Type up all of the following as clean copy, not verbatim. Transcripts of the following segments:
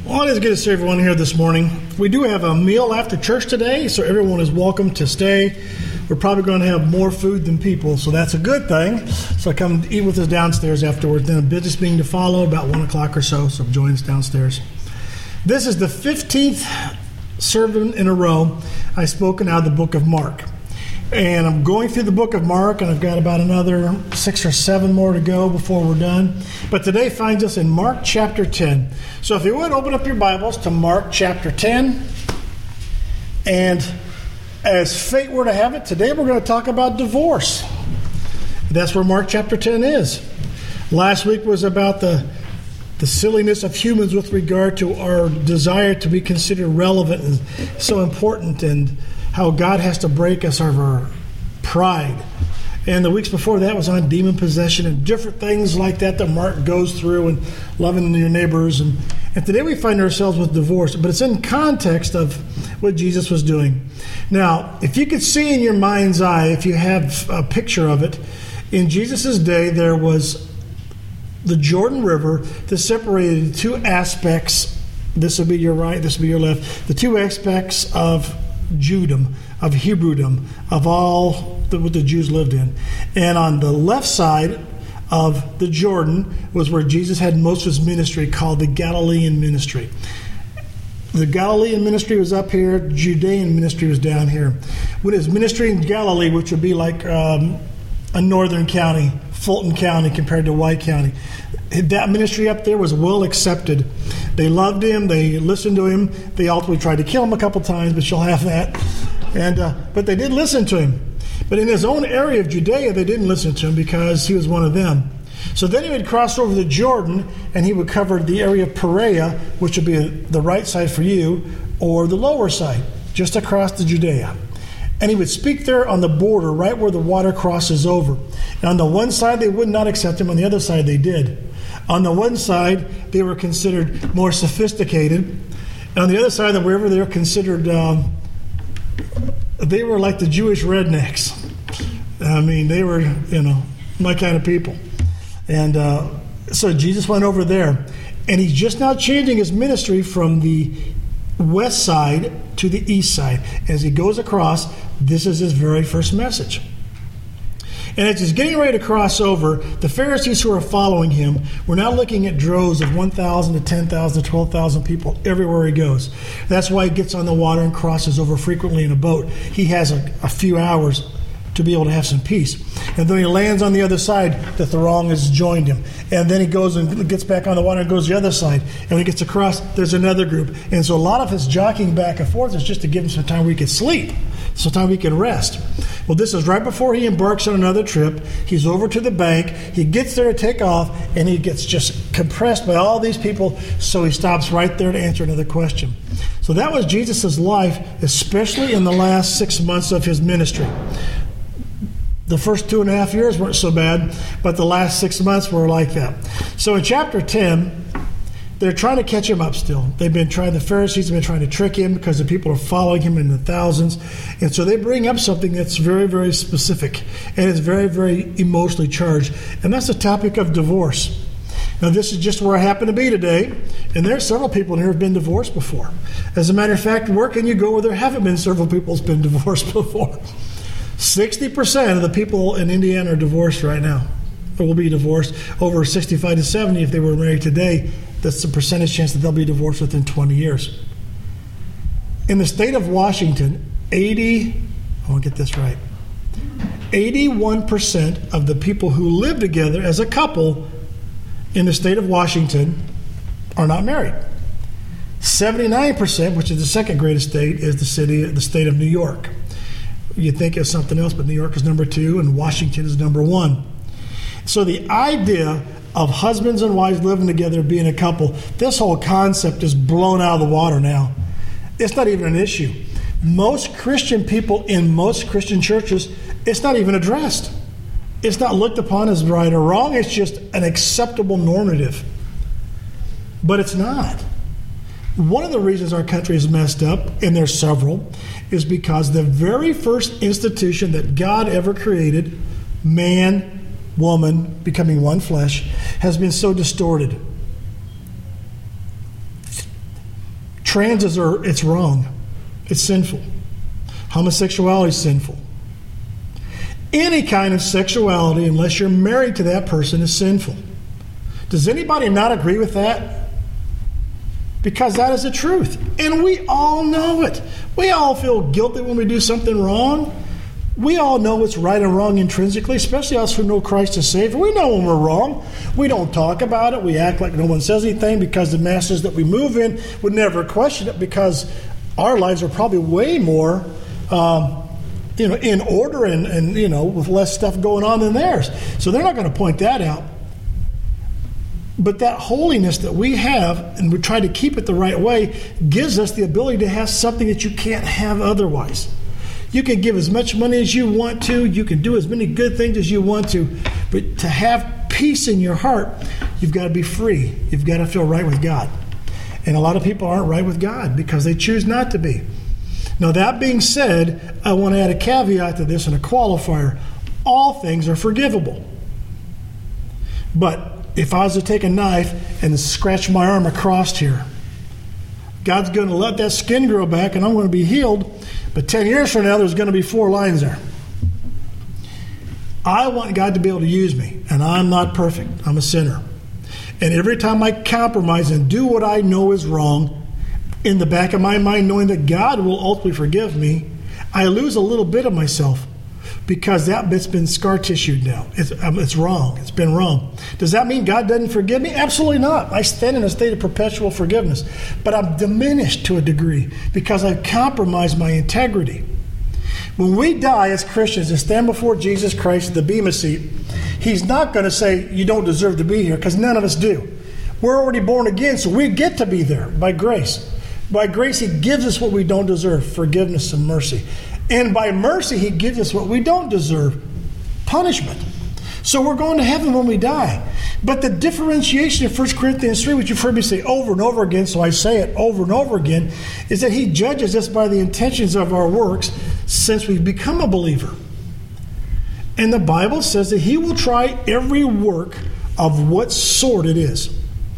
Well, it is good to see everyone here this morning. We do have a meal after church today, so everyone is welcome to stay. We're probably going to have more food than people, so that's a good thing. So come eat with us downstairs afterwards. Then a business meeting to follow about 1 o'clock or so join us downstairs. This is the 15th sermon in a row I've spoken out of the book of Mark. And I'm going through the book of Mark, and I've got about another 6 or 7 more to go before we're done. But today finds us in Mark chapter 10. So if you would, open up your Bibles to Mark chapter 10. And as fate were to have it, today we're going to talk about divorce. That's where Mark chapter 10 is. Last week was about the silliness of humans with regard to our desire to be considered relevant and so important, and how God has to break us of our pride. And the weeks before that was on demon possession and different things like that Mark goes through, and loving your neighbors. And today we find ourselves with divorce, but it's in context of what Jesus was doing. Now, if you could see in your mind's eye, if you have a picture of it, in Jesus' day there was the Jordan River that separated two aspects. This will be your right, this will be your left. The two aspects of Judaism, of Hebrewism, of all what the Jews lived in. And on the left side of the Jordan was where Jesus had most of his ministry, called the Galilean ministry. The Galilean ministry was up here, Judean ministry was down here. With his ministry in Galilee, which would be like a northern county, Fulton County compared to White County, that ministry up there was well accepted. They loved him. They listened to him. They ultimately tried to kill him a couple times, but you'll have that. But they did listen to him. But in his own area of Judea, they didn't listen to him because he was one of them. So then he would cross over the Jordan, and he would cover the area of Perea, which would be the right side for you, or the lower side, just across the Judea. And he would speak there on the border, right where the water crosses over. And on the one side, they would not accept him. On the other side, they did. On the one side, they were considered more sophisticated. And on the other side of the river, they were considered, they were like the Jewish rednecks. I mean, they were, my kind of people. And so Jesus went over there. And he's just now changing his ministry from the west side to the east side. As he goes across, this is his very first message. And as he's getting ready to cross over, the Pharisees who are following him were now looking at droves of 1,000 to 10,000 to 12,000 people everywhere he goes. That's why he gets on the water and crosses over frequently in a boat. He has a few hours to be able to have some peace. And then he lands on the other side, the throng has joined him. And then he goes and gets back on the water and goes the other side. And when he gets across, there's another group. And so a lot of his jockeying back and forth is just to give him some time where he could sleep, some time he could rest. Well, this is right before he embarks on another trip. He's over to the bank. He gets there to take off, and he gets just compressed by all these people, so he stops right there to answer another question. So that was Jesus' life, especially in the last 6 months of his ministry. The first 2.5 years weren't so bad, but the last 6 months were like that. So in chapter 10, they're trying to catch him up still. The Pharisees have been trying to trick him because the people are following him in the thousands. And so they bring up something that's very, very specific, and it's very, very emotionally charged. And that's the topic of divorce. Now, this is just where I happen to be today, and there are several people here who have been divorced before. As a matter of fact, where can you go where there haven't been several people who's been divorced before? 60% of the people in Indiana are divorced right now, or will be divorced. Over 65 to 70, if they were married today, that's the percentage chance that they'll be divorced within 20 years. In the state of Washington, 81% of the people who live together as a couple in the state of Washington are not married. 79%, which is the second greatest state, is the state of New York. You'd think it's something else, but New York is number 2 and Washington is number 1. So the idea of husbands and wives living together, being a couple, this whole concept is blown out of the water now. It's not even an issue. Most Christian people in most Christian churches, it's not even addressed. It's not looked upon as right or wrong. It's just an acceptable normative. But it's not. One of the reasons our country is messed up, and there's several, is because the very first institution that God ever created, man, woman, becoming one flesh, has been so distorted. it's wrong. It's sinful. Homosexuality is sinful. Any kind of sexuality, unless you're married to that person, is sinful. Does anybody not agree with that? Because that is the truth. And we all know it. We all feel guilty when we do something wrong. We all know what's right and wrong intrinsically, especially us who know Christ as Savior. We know when we're wrong. We don't talk about it. We act like no one says anything because the masses that we move in would never question it, because our lives are probably way more in order and with less stuff going on than theirs. So they're not going to point that out. But that holiness that we have, and we try to keep it the right way, gives us the ability to have something that you can't have otherwise. You can give as much money as you want to. You can do as many good things as you want to. But to have peace in your heart, you've got to be free. You've got to feel right with God. And a lot of people aren't right with God because they choose not to be. Now, that being said, I want to add a caveat to this and a qualifier. All things are forgivable. But if I was to take a knife and scratch my arm across here, God's going to let that skin grow back and I'm going to be healed. But 10 years from now, there's going to be 4 lines there. I want God to be able to use me, and I'm not perfect. I'm a sinner. And every time I compromise and do what I know is wrong, in the back of my mind, knowing that God will ultimately forgive me, I lose a little bit of myself because that bit's been scar tissued now. It's wrong. It's been wrong. Does that mean God doesn't forgive me? Absolutely not. I stand in a state of perpetual forgiveness. But I'm diminished to a degree because I've compromised my integrity. When we die as Christians and stand before Jesus Christ at the Bema seat, He's not going to say, you don't deserve to be here, because none of us do. We're already born again, so we get to be there by grace. By grace, He gives us what we don't deserve, forgiveness and mercy. And by mercy, He gives us what we don't deserve, punishment. So we're going to heaven when we die. But the differentiation of 1 Corinthians 3, which you've heard me say over and over again, so I say it over and over again, is that He judges us by the intentions of our works since we've become a believer. And the Bible says that He will try every work of what sort it is.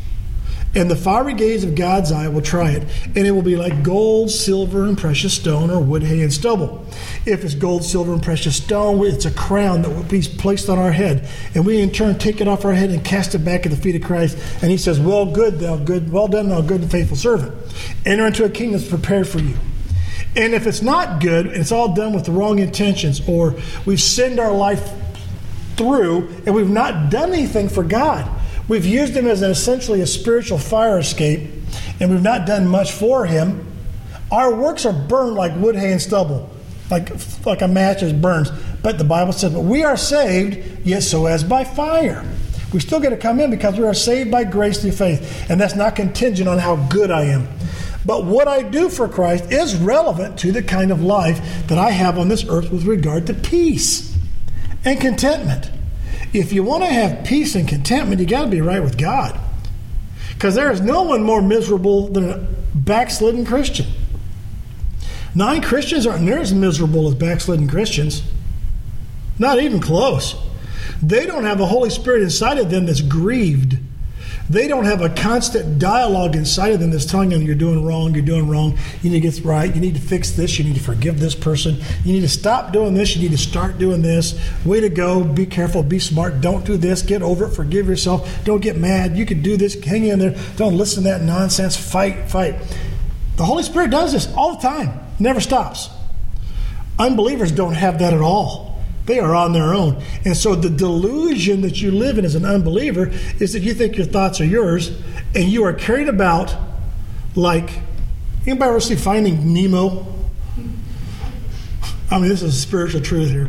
And the fiery gaze of God's eye will try it, and it will be like gold, silver, and precious stone, or wood, hay, and stubble. If it's gold, silver, and precious stone, it's a crown that will be placed on our head. And we in turn take it off our head and cast it back at the feet of Christ. And He says, well done, thou good and faithful servant. Enter into a kingdom that's prepared for you. And if it's not good, and it's all done with the wrong intentions, or we've sinned our life through, and we've not done anything for God, we've used Him as essentially a spiritual fire escape, and we've not done much for Him, our works are burned like wood, hay, and stubble, like a match as burns. But the Bible says, but we are saved, yet so as by fire. We still get to come in because we are saved by grace through faith, and that's not contingent on how good I am. But what I do for Christ is relevant to the kind of life that I have on this earth with regard to peace and contentment. If you want to have peace and contentment, you got to be right with God. Because there is no one more miserable than a backslidden Christian. Non-Christians aren't near as miserable as backslidden Christians. Not even close. They don't have a Holy Spirit inside of them that's grieved. They don't have a constant dialogue inside of them that's telling them you're doing wrong, you need to get right, you need to fix this, you need to forgive this person, you need to stop doing this, you need to start doing this, way to go, be careful, be smart, don't do this, get over it, forgive yourself, don't get mad, you can do this, hang in there, don't listen to that nonsense, fight. The Holy Spirit does this all the time, never stops. Unbelievers don't have that at all. They are on their own. And so the delusion that you live in as an unbeliever is that you think your thoughts are yours and you are carried about like, anybody ever see Finding Nemo? I mean, this is spiritual truth here.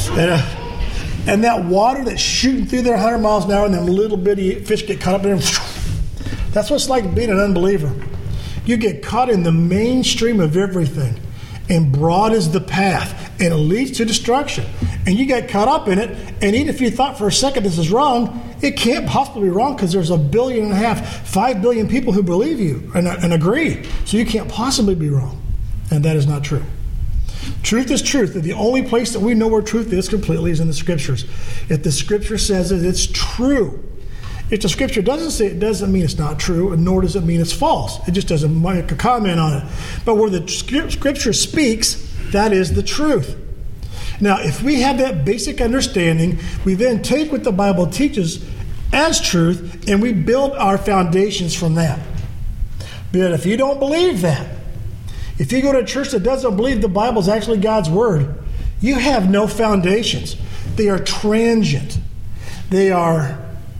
And that water that's shooting through there 100 miles an hour and them little bitty fish get caught up in there. That's what it's like being an unbeliever. You get caught in the mainstream of everything. And broad is the path, and it leads to destruction. And you get caught up in it, and even if you thought for a second this is wrong, it can't possibly be wrong because there's 1.5 billion, 5 billion people who believe you and agree. So you can't possibly be wrong. And that is not true. Truth is truth. And the only place that we know where truth is completely is in the Scriptures. If the Scripture says that it's true, If the Scripture doesn't say it, doesn't mean it's not true, nor does it mean it's false. It just doesn't make a comment on it. But where the Scripture speaks, that is the truth. Now, if we have that basic understanding, we then take what the Bible teaches as truth, and we build our foundations from that. But if you don't believe that, if you go to a church that doesn't believe the Bible is actually God's Word, you have no foundations. They are transient. They are...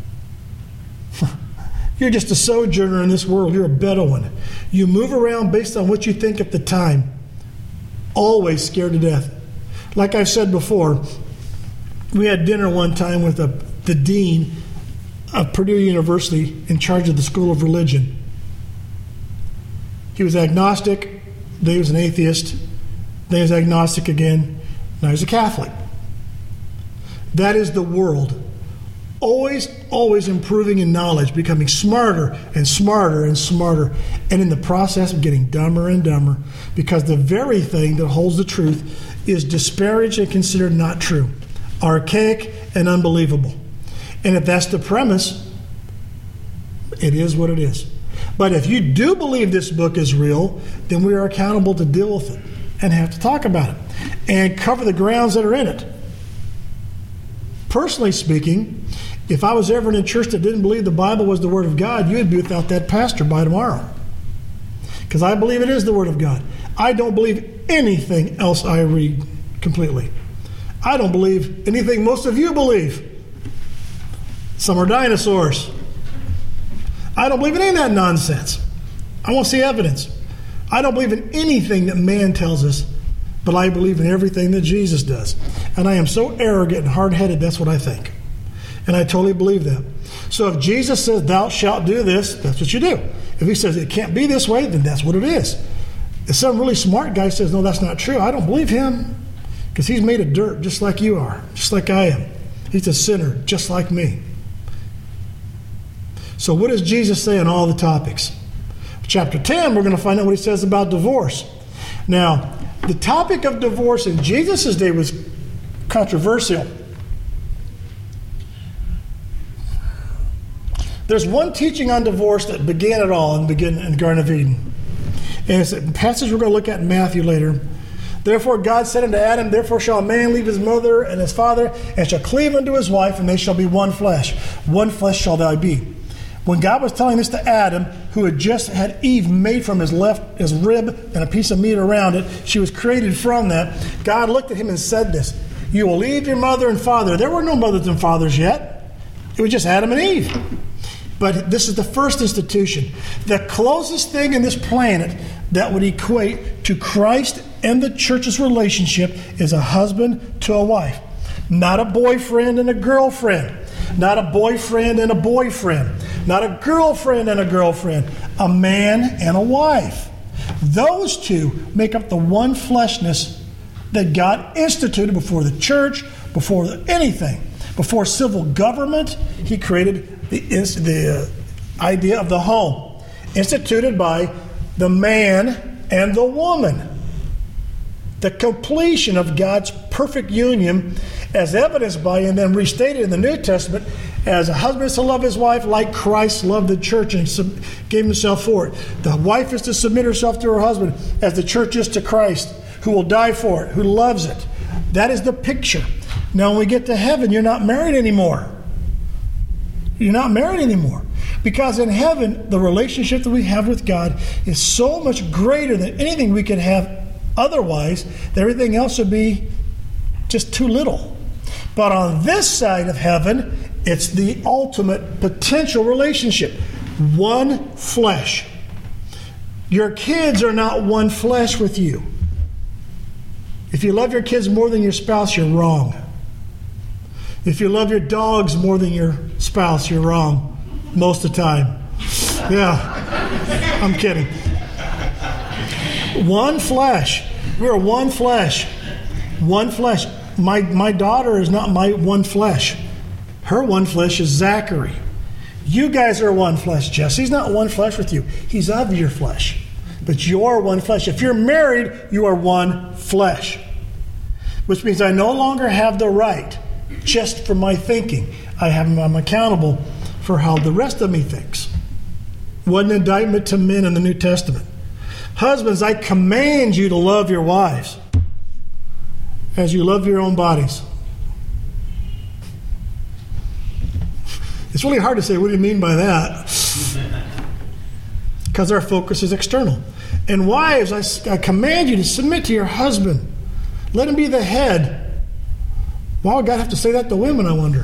You're just a sojourner in this world. You're a Bedouin. You move around based on what you think at the time. Always scared to death. Like I've said before, we had dinner one time with the dean of Purdue University in charge of the School of Religion. He was agnostic. Then he was an atheist. Then he was agnostic again. Now he's a Catholic. That is the world. Always improving in knowledge, becoming smarter and smarter and smarter, and in the process of getting dumber and dumber, because the very thing that holds the truth is disparaged and considered not true, archaic and unbelievable. And if that's the premise, it is what it is. But if you do believe this book is real, then we are accountable to deal with it and have to talk about it and cover the grounds that are in it. Personally speaking, if I was ever in a church that didn't believe the Bible was the Word of God, you'd be without that pastor by tomorrow. Because I believe it is the Word of God. I don't believe anything else I read completely. I don't believe anything most of you believe. Some are dinosaurs. I don't believe in any of that nonsense. I want to see evidence. I don't believe in anything that man tells us, but I believe in everything that Jesus does. And I am so arrogant and hard-headed, that's what I think. And I totally believe that. So if Jesus says, thou shalt do this, that's what you do. If he says it can't be this way, then that's what it is. If some really smart guy says, no, that's not true, I don't believe him. Because he's made of dirt just like you are, just like I am. He's a sinner just like me. So what does Jesus say on all the topics? Chapter 10, we're going to find out what he says about divorce. Now, the topic of divorce in Jesus' day was controversial. There's one teaching on divorce that began it all in the Garden of Eden. And it's a passage we're going to look at in Matthew later. Therefore God said unto Adam, therefore shall a man leave his mother and his father, and shall cleave unto his wife, and they shall be one flesh. One flesh shall thou be. When God was telling this to Adam, who had just had Eve made from his rib and a piece of meat around it, she was created from that, God looked at him and said this, you will leave your mother and father. There were no mothers and fathers yet. It was just Adam and Eve. But this is the first institution. The closest thing in this planet that would equate to Christ and the church's relationship is a husband to a wife. Not a boyfriend and a girlfriend. Not a boyfriend and a boyfriend. Not a girlfriend and a girlfriend. A man and a wife. Those two make up the one fleshness that God instituted before the church, before anything. Before civil government, he created the idea of the home, instituted by the man and the woman. The completion of God's perfect union, as evidenced by and then restated in the New Testament, as a husband is to love his wife like Christ loved the church and gave himself for it. The wife is to submit herself to her husband as the church is to Christ, who will die for it, who loves it. That is the picture. Now, when we get to heaven, you're not married anymore. You're not married anymore. Because in heaven, the relationship that we have with God is so much greater than anything we could have otherwise, that everything else would be just too little. But on this side of heaven, it's the ultimate potential relationship. One flesh. Your kids are not one flesh with you. If you love your kids more than your spouse, you're wrong. If you love your dogs more than your spouse, you're wrong. Most of the time. Yeah, I'm kidding. One flesh. We're one flesh. One flesh. My daughter is not my one flesh. Her one flesh is Zachary. You guys are one flesh. Jesse's not one flesh with you. He's of your flesh. But you're one flesh. If you're married, you are one flesh. Which means I no longer have the right, just for my thinking. I'm accountable for how the rest of me thinks. What an indictment to men in the New Testament. Husbands, I command you to love your wives as you love your own bodies. It's really hard to say, what do you mean by that? Because our focus is external. And wives, I command you to submit to your husband. Let him be the head. Why would God have to say that to women, I wonder?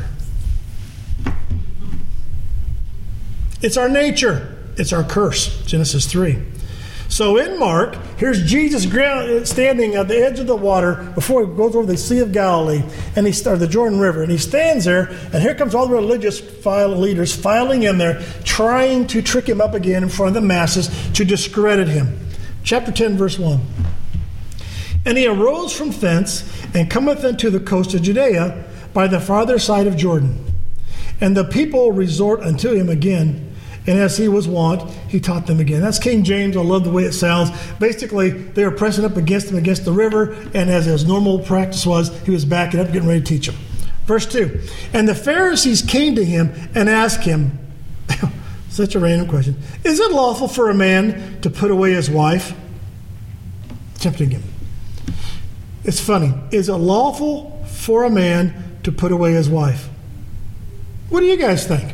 It's our nature. It's our curse. Genesis 3. So in Mark, here's Jesus standing at the edge of the water before he goes over the Sea of Galilee, and or the Jordan River, and he stands there, and here comes all the religious leaders filing in there, trying to trick him up again in front of the masses to discredit him. Chapter 10, verse 1. And he arose from thence, and cometh into the coast of Judea by the farther side of Jordan. And the people resort unto him again, and as he was wont, he taught them again. That's King James. I love the way it sounds. Basically, they were pressing up against him against the river, and as his normal practice was, he was backing up, getting ready to teach them. Verse 2. And the Pharisees came to him and asked him, such a random question, is it lawful for a man to put away his wife? Tempting him. It's funny. Is it lawful for a man to put away his wife? What do you guys think?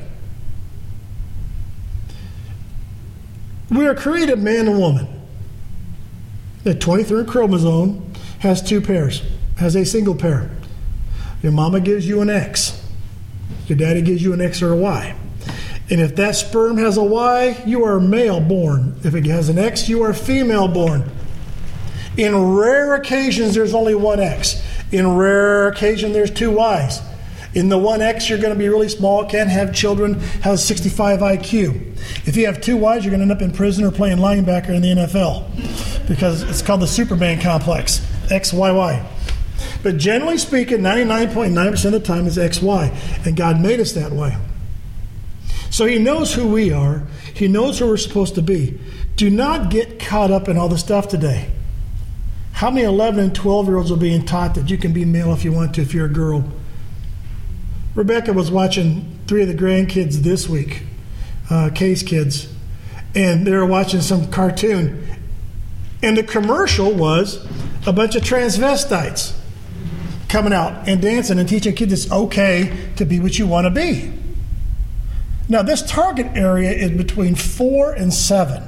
We are created man and woman. The 23rd chromosome has two pairs, has a single pair. Your mama gives you an X. Your daddy gives you an X or a Y. And if that sperm has a Y, you are male born. If it has an X, you are female born. In rare occasions, there's only one X. In rare occasion, there's two Ys. In the one X, you're going to be really small, can't have children, has 65 IQ. If you have two Ys, you're going to end up in prison or playing linebacker in the NFL because it's called the Superman complex, XYY. But generally speaking, 99.9% of the time is XY, and God made us that way. So he knows who we are. He knows who we're supposed to be. Do not get caught up in all the stuff today. How many 11 and 12-year-olds are being taught that you can be male if you want to, if you're a girl? Rebecca was watching 3 of the grandkids this week, Kay's kids, and they were watching some cartoon. And the commercial was a bunch of transvestites coming out and dancing and teaching kids it's okay to be what you want to be. Now, this target area is between 4 and 7.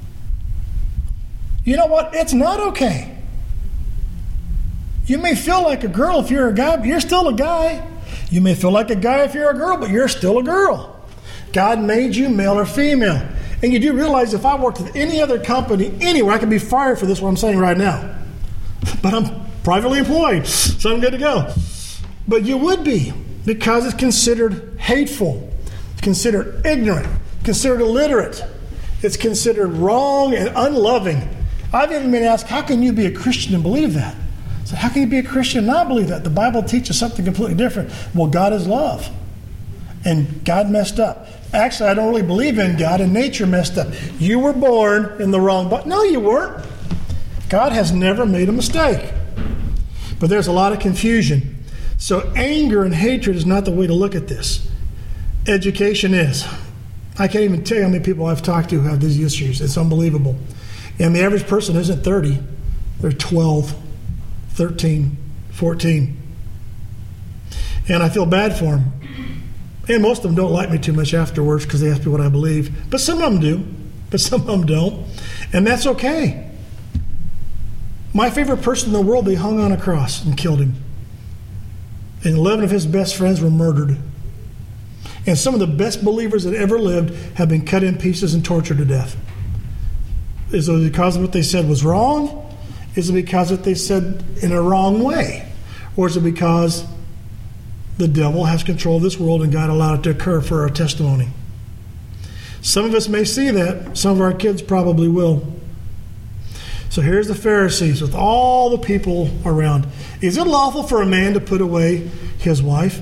You know what? It's not okay. You may feel like a girl if you're a guy, but you're still a guy. You may feel like a guy if you're a girl, but you're still a girl. God made you male or female. And you do realize if I worked with any other company anywhere, I could be fired for this, what I'm saying right now. But I'm privately employed, so I'm good to go. But you would be, because it's considered hateful. It's considered ignorant. Considered illiterate. It's considered wrong and unloving. I've even been asked, how can you be a Christian and believe that? So how can you be a Christian and not believe that? The Bible teaches something completely different. Well, God is love. And God messed up. Actually, I don't really believe in God, and nature messed up. You were born in the wrong body. No, you weren't. God has never made a mistake. But there's a lot of confusion. So anger and hatred is not the way to look at this. Education is. I can't even tell you how many people I've talked to who have these issues. It's unbelievable. And the average person isn't 30. They're 12. 13, 14. And I feel bad for them. And most of them don't like me too much afterwards because they ask me what I believe. But some of them do. But some of them don't. And that's okay. My favorite person in the world, they hung on a cross and killed him. And 11 of his best friends were murdered. And some of the best believers that ever lived have been cut in pieces and tortured to death. Is it because of what they said was wrong? Is it because what they said in a wrong way? Or is it because the devil has control of this world and God allowed it to occur for our testimony? Some of us may see that. Some of our kids probably will. So here's the Pharisees with all the people around. Is it lawful for a man to put away his wife?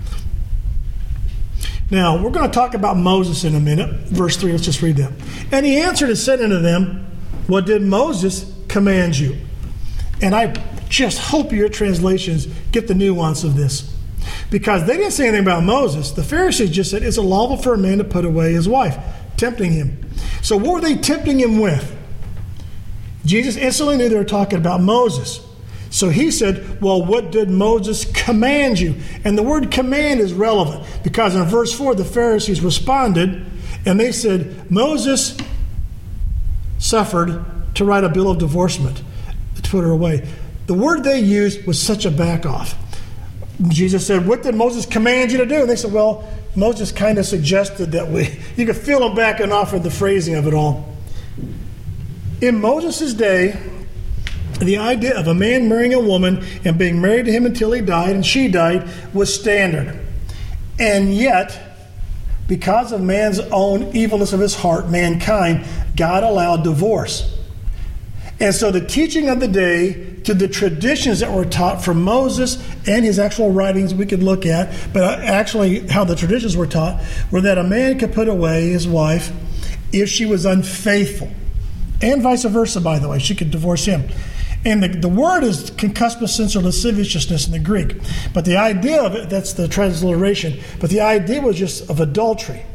Now, we're going to talk about Moses in a minute. Verse 3, let's just read that. And he answered and said unto them, what did Moses command you? And I just hope your translations get the nuance of this. Because they didn't say anything about Moses. The Pharisees just said it's lawful for a man to put away his wife, tempting him. So what were they tempting him with? Jesus instantly knew they were talking about Moses. So he said, well, what did Moses command you? And the word command is relevant because in verse 4, the Pharisees responded and they said, Moses suffered to write a bill of divorcement to put her away. The word they used was such a back off. Jesus said, what did Moses command you to do? And they said, well, Moses kind of suggested that you could feel him backing off of the phrasing of it all. In Moses' day, the idea of a man marrying a woman and being married to him until he died and she died was standard. And yet, because of man's own evilness of his heart, mankind, God allowed divorce. And so the teaching of the day to the traditions that were taught from Moses and his actual writings we could look at, but actually how the traditions were taught, were that a man could put away his wife if she was unfaithful. And vice versa, by the way. She could divorce him. And the word is concupiscence or lasciviousness in the Greek. But the idea of it, that's the transliteration, but the idea was just of adultery.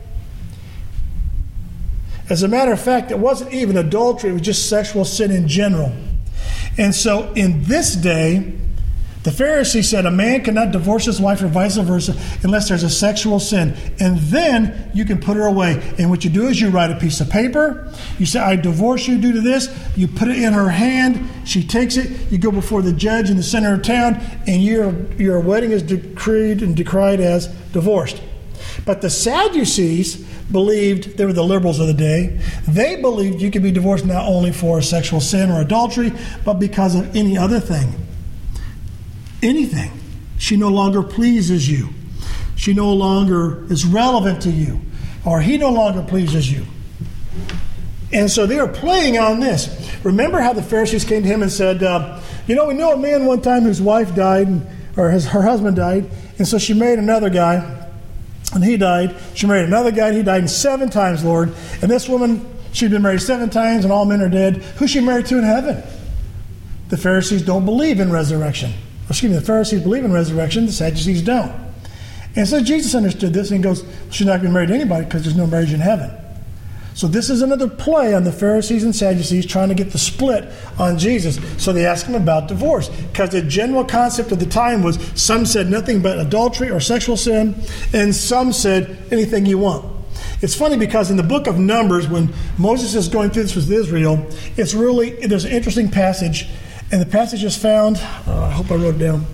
As a matter of fact, it wasn't even adultery, it was just sexual sin in general. And so in this day, the Pharisees said a man cannot divorce his wife or vice versa unless there's a sexual sin. And then you can put her away. And what you do is you write a piece of paper. You say, I divorce you due to this. You put it in her hand. She takes it. You go before the judge in the center of town. And your wedding is decreed and decried as divorced. But the Sadducees believed, they were the liberals of the day, they believed you could be divorced not only for sexual sin or adultery, but because of any other thing. Anything. She no longer pleases you. She no longer is relevant to you. Or he no longer pleases you. And so they were playing on this. Remember how the Pharisees came to him and said, we know a man one time whose wife died, or her husband died, and so she married another guy, and he died. She married another guy, and he died 7 times, Lord. And this woman, she'd been married 7 times, and all men are dead. Who's she married to in heaven? The Pharisees don't believe in resurrection. The Pharisees believe in resurrection, the Sadducees don't. And so Jesus understood this and goes, she's not going to be married to anybody because there's no marriage in heaven. So this is another play on the Pharisees and Sadducees trying to get the split on Jesus. So they asked him about divorce because the general concept of the time was some said nothing but adultery or sexual sin, and some said anything you want. It's funny because in the book of Numbers, when Moses is going through this with Israel, there's an interesting passage. And the passage is found, I hope I wrote it down.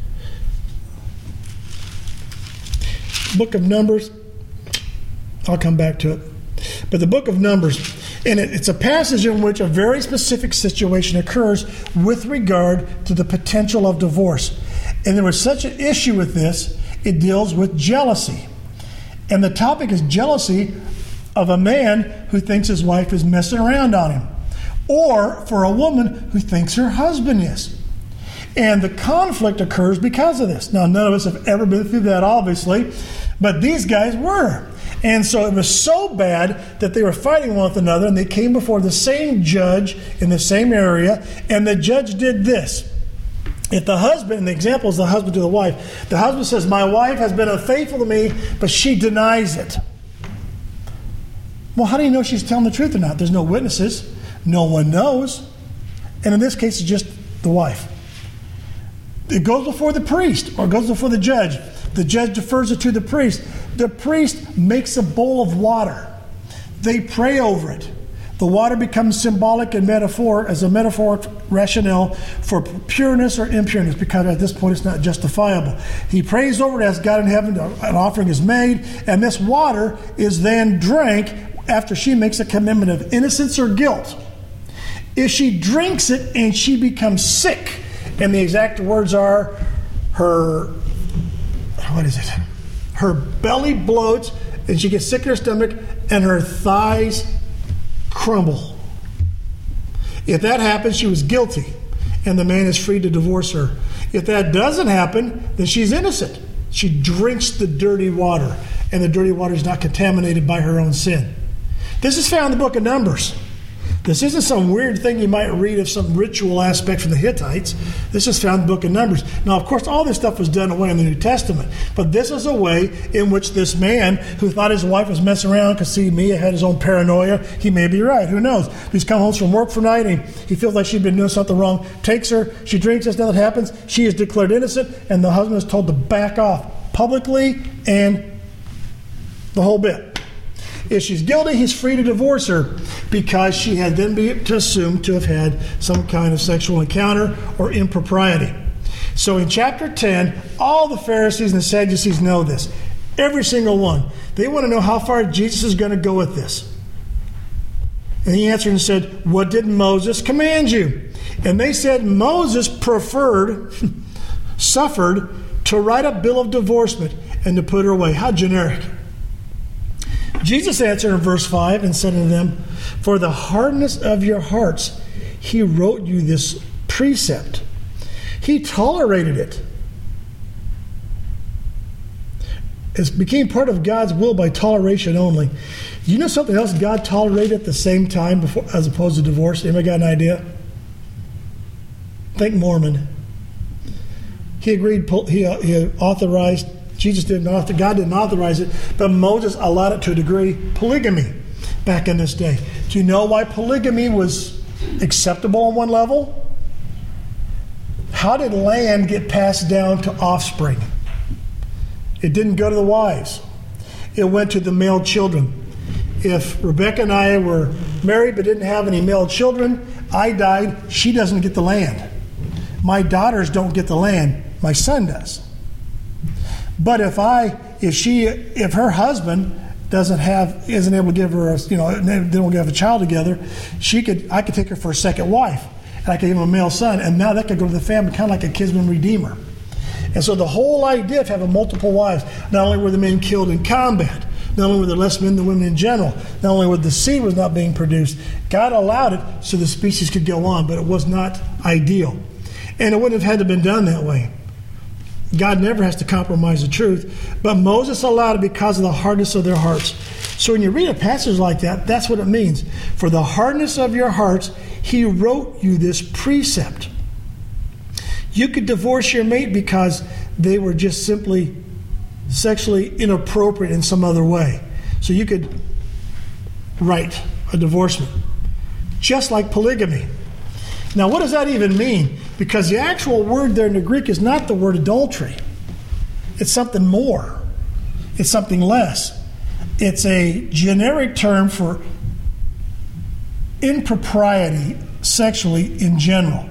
Book of Numbers, I'll come back to it. But the book of Numbers, and it's a passage in which a very specific situation occurs with regard to the potential of divorce. And there was such an issue with this, it deals with jealousy. And the topic is jealousy of a man who thinks his wife is messing around on him. Or for a woman who thinks her husband is. And the conflict occurs because of this. Now, none of us have ever been through that, obviously, but these guys were. And so it was so bad that they were fighting one with another, and they came before the same judge in the same area, and the judge did this. If the husband, and the example is the husband to the wife, the husband says, my wife has been unfaithful to me, but she denies it. Well, how do you know she's telling the truth or not? There's no witnesses. No one knows. And in this case, it's just the wife. It goes before the priest or goes before the judge. The judge defers it to the priest. The priest makes a bowl of water. They pray over it. The water becomes symbolic and metaphor as a metaphoric rationale for pureness or impureness, because at this point it's not justifiable. He prays over it as God in heaven, an offering is made, and this water is then drank after she makes a commitment of innocence or guilt. If she drinks it and she becomes sick, and the exact words are her belly bloats and she gets sick in her stomach and her thighs crumble. If that happens, she was guilty and the man is free to divorce her. If that doesn't happen, then she's innocent. She drinks the dirty water, and the dirty water is not contaminated by her own sin. This is found in the book of Numbers. This isn't some weird thing you might read of some ritual aspect from the Hittites. This is found in the book of Numbers. Now, of course, all this stuff was done away in the New Testament. But this is a way in which this man who thought his wife was messing around because, see, Mia had his own paranoia. He may be right. Who knows? He's come home from work for night and he feels like she'd been doing something wrong. Takes her. She drinks this. Nothing happens. She is declared innocent. And the husband is told to back off publicly and the whole bit. If she's guilty, he's free to divorce her because she had then been assumed to have had some kind of sexual encounter or impropriety. So in chapter 10, all the Pharisees and the Sadducees know this. Every single one. They want to know how far Jesus is going to go with this. And he answered and said, what did Moses command you? And they said Moses suffered to write a bill of divorcement and to put her away. How generic. Jesus answered in verse 5 and said unto them, for the hardness of your hearts, he wrote you this precept. He tolerated it. It became part of God's will by toleration only. Do you know something else God tolerated at the same time before, as opposed to divorce? Anybody got an idea? Think Mormon. He agreed, he authorized, God didn't authorize it, but Moses allowed it to a degree, polygamy back in this day. Do you know why polygamy was acceptable on one level? How did land get passed down to offspring? It didn't go to the wives. It went to the male children. If Rebecca and I were married but didn't have any male children, I died, she doesn't get the land. My daughters don't get the land, my son does. But if her husband isn't able to give her, they don't have a child together, I could take her for a second wife, and I could give him a male son, and now that could go to the family, kind of like a kinsman redeemer. And so the whole idea of having multiple wives, not only were the men killed in combat, not only were there less men than women in general, not only were the seed was not being produced, God allowed it so the species could go on, but it was not ideal. And it wouldn't have had to been done that way. God never has to compromise the truth, but Moses allowed it because of the hardness of their hearts. So when you read a passage like that, that's what it means. For the hardness of your hearts, he wrote you this precept. You could divorce your mate because they were just simply sexually inappropriate in some other way. So you could write a divorcement, just like polygamy. Now, what does that even mean? Because the actual word there in the Greek is not the word adultery. It's something more. It's something less. It's a generic term for impropriety sexually in general.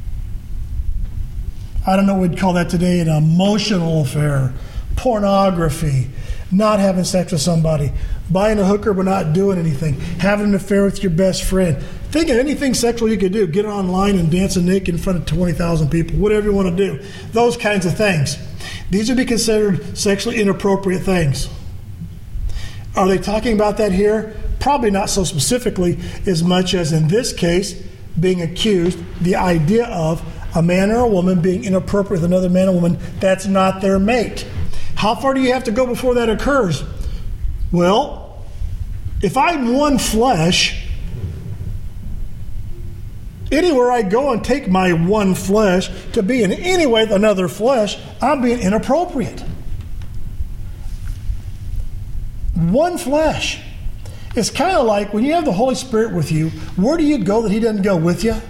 I don't know what we'd call that today, an emotional affair, pornography, not having sex with somebody, buying a hooker but not doing anything, having an affair with your best friend. Think of anything sexual you could do. Get online and dance naked in front of 20,000 people, whatever you want to do. Those kinds of things. These would be considered sexually inappropriate things. Are they talking about that here? Probably not so specifically as much as in this case, being accused, the idea of a man or a woman being inappropriate with another man or woman that's not their mate. How far do you have to go before that occurs? Well, if I'm one flesh, anywhere I go and take my one flesh to be in any way with another flesh, I'm being inappropriate. One flesh. It's kind of like when you have the Holy Spirit with you, where do you go that He doesn't go with you?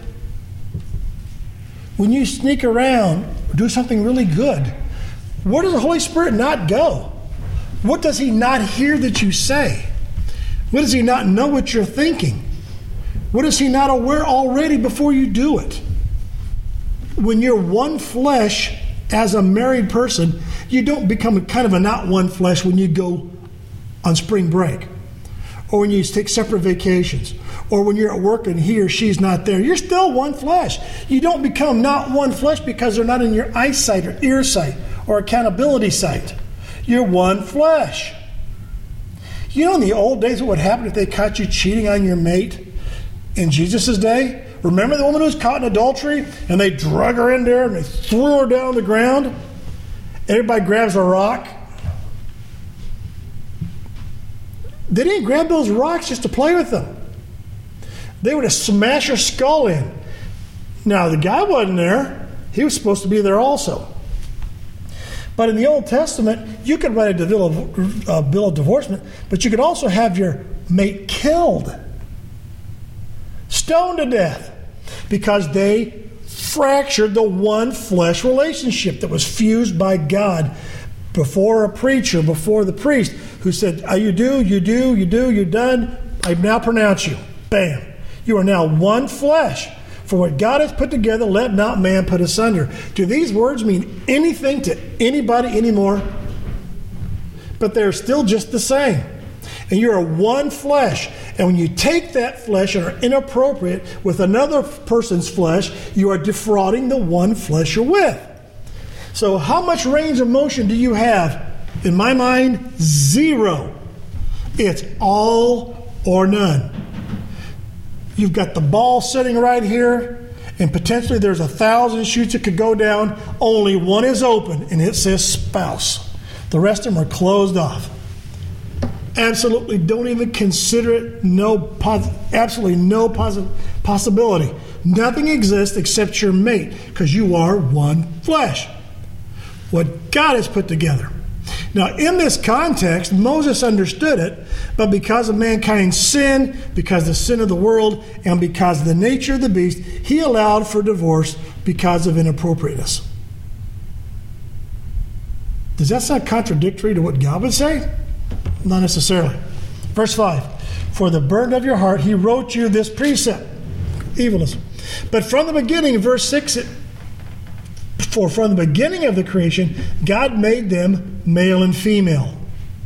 When you sneak around, do something really good, where does the Holy Spirit not go? What does He not hear that you say? What does He not know what you're thinking? What is He not aware already before you do it? When you're one flesh as a married person, you don't become kind of a not one flesh when you go on spring break, or when you take separate vacations, or when you're at work and he or she's not there. You're still one flesh. You don't become not one flesh because they're not in your eyesight or ear sight or accountability sight. You're one flesh. You know, in the old days, what would happen if they caught you cheating on your mate in Jesus' day? Remember the woman who was caught in adultery and they drug her in there and they threw her down on the ground? Everybody grabs a rock. They didn't grab those rocks just to play with them. They would have smashed her skull in. Now, the guy wasn't there. He was supposed to be there also. But in the Old Testament, you could write a bill of divorcement, but you could also have your mate killed, stoned to death, because they fractured the one flesh relationship that was fused by God before a preacher, before the priest, who said, you're done. I now pronounce you. Bam. You are now one flesh. For what God has put together, let not man put asunder. Do these words mean anything to anybody anymore? But they're still just the same. And you are one flesh. And when you take that flesh and are inappropriate with another person's flesh, you are defrauding the one flesh you're with. So how much range of motion do you have? In my mind, 0. It's all or none. You've got the ball sitting right here, and potentially there's 1,000 chutes that could go down. Only one is open, and it says spouse. The rest of them are closed off. Absolutely don't even consider it. Absolutely no possibility. Nothing exists except your mate, because you are one flesh. What God has put together. Now, in this context, Moses understood it, but because of mankind's sin, because of the sin of the world, and because of the nature of the beast, he allowed for divorce because of inappropriateness. Does that sound contradictory to what God would say? Not necessarily. Verse 5, for the burden of your heart, he wrote you this precept, evilness. But from the beginning, verse 6, for from the beginning of the creation, God made them male and female.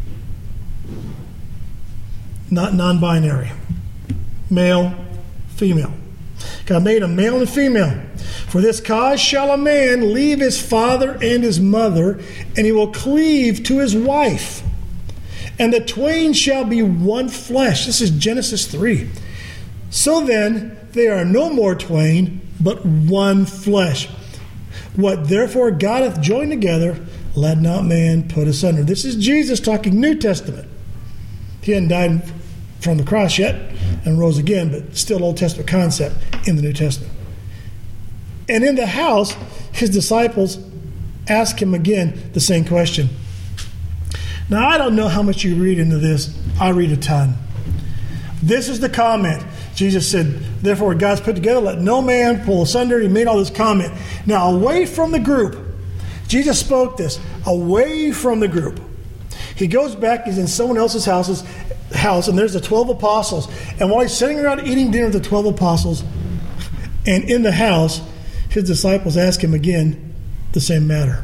Not non-binary. Male, female. God made them male and female. For this cause shall a man leave his father and his mother, and he will cleave to his wife. And the twain shall be one flesh. This is Genesis 3. So then, they are no more twain, but one flesh. What therefore God hath joined together, let not man put asunder. This is Jesus talking New Testament. He hadn't died from the cross yet and rose again, but still Old Testament concept in the New Testament. And in the house, his disciples ask him again the same question. Now, I don't know how much you read into this. I read a ton. This is the comment. Jesus said, therefore, what God's put together, let no man pull asunder. He made all this comment. Now, away from the group, Jesus spoke this, away from the group. He goes back, he's in someone else's house, and there's the 12 apostles. And while he's sitting around eating dinner with the 12 apostles, and in the house, his disciples ask him again the same matter.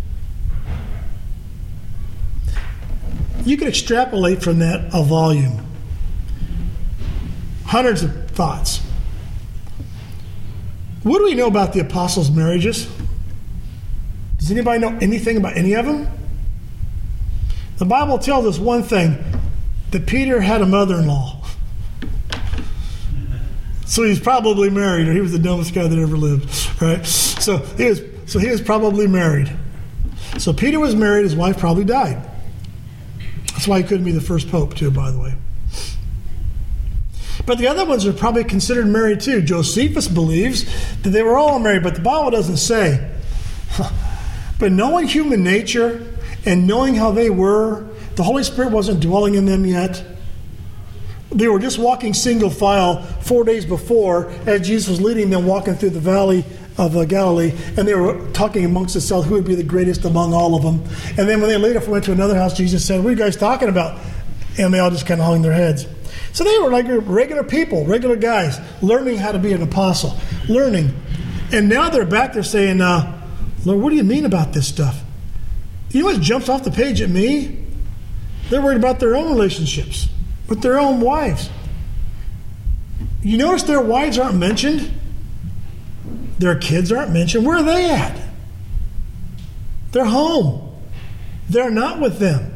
You can extrapolate from that a volume. Hundreds of thoughts. What do we know about the apostles' marriages? Does anybody know anything about any of them? The Bible tells us one thing, that Peter had a mother-in-law. So he's probably married, or he was the dumbest guy that ever lived, right? So he was probably married. So Peter was married, his wife probably died. That's why he couldn't be the first pope, too, by the way. But the other ones are probably considered married, too. Josephus believes that they were all married, but the Bible doesn't say. But knowing human nature and knowing how they were, the Holy Spirit wasn't dwelling in them yet. They were just walking single file 4 days before as Jesus was leading them walking through the valley of Galilee, and they were talking amongst themselves who would be the greatest among all of them. And then when they later went to another house, Jesus said, what are you guys talking about? And they all just kind of hung their heads. So they were like regular people, regular guys, learning how to be an apostle, learning. And now they're back there saying, Lord, what do you mean about this stuff? You know what jumps off the page at me? They're worried about their own relationships with their own wives. You notice their wives aren't mentioned? Their kids aren't mentioned. Where are they at? They're home. They're not with them.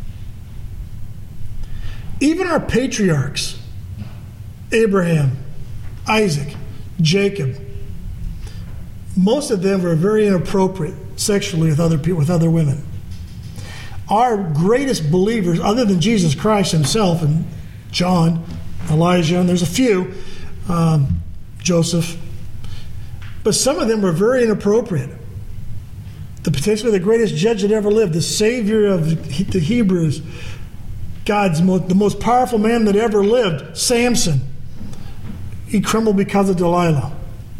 Even our patriarchs, Abraham, Isaac, Jacob, most of them were very inappropriate sexually with other people, with other women. Our greatest believers, other than Jesus Christ himself and John, Elijah, and there's a few, Joseph. But some of them were very inappropriate. Potentially the greatest judge that ever lived, the Savior of the Hebrews, the most powerful man that ever lived, Samson. He crumbled because of Delilah.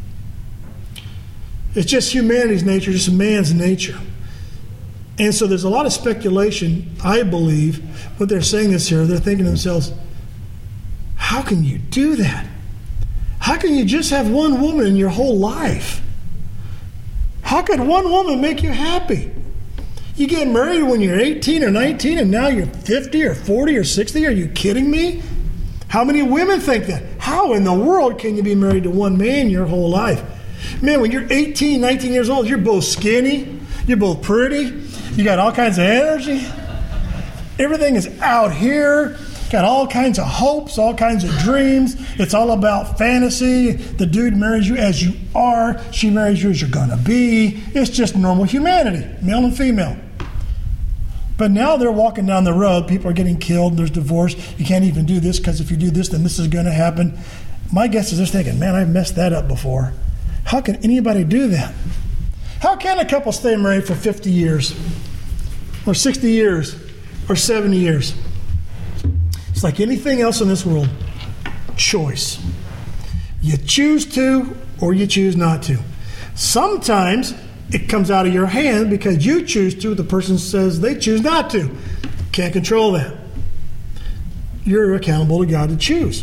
It's just humanity's nature, just man's nature. And so there's a lot of speculation, I believe, what they're saying this here. They're thinking to themselves, how can you do that? How can you just have one woman in your whole life? How could one woman make you happy? You get married when you're 18 or 19 and now you're 50 or 40 or 60? Are you kidding me? How many women think that? How in the world can you be married to one man your whole life? Man, when you're 18, 19 years old, you're both skinny, you're both pretty, you got all kinds of energy. Everything is out here. Got all kinds of hopes, all kinds of dreams. It's all about fantasy. The dude marries you as you are. She marries you as you're going to be. It's just normal humanity, male and female. But now they're walking down the road. People are getting killed. There's divorce. You can't even do this because if you do this, then this is going to happen. My guess is they're thinking, man, I've messed that up before. How can anybody do that? How can a couple stay married for 50 years or 60 years or 70 years? It's like anything else in this world. Choice. You choose to or you choose not to. Sometimes it comes out of your hand because you choose to. The person says they choose not to. Can't control that. You're accountable to God to choose.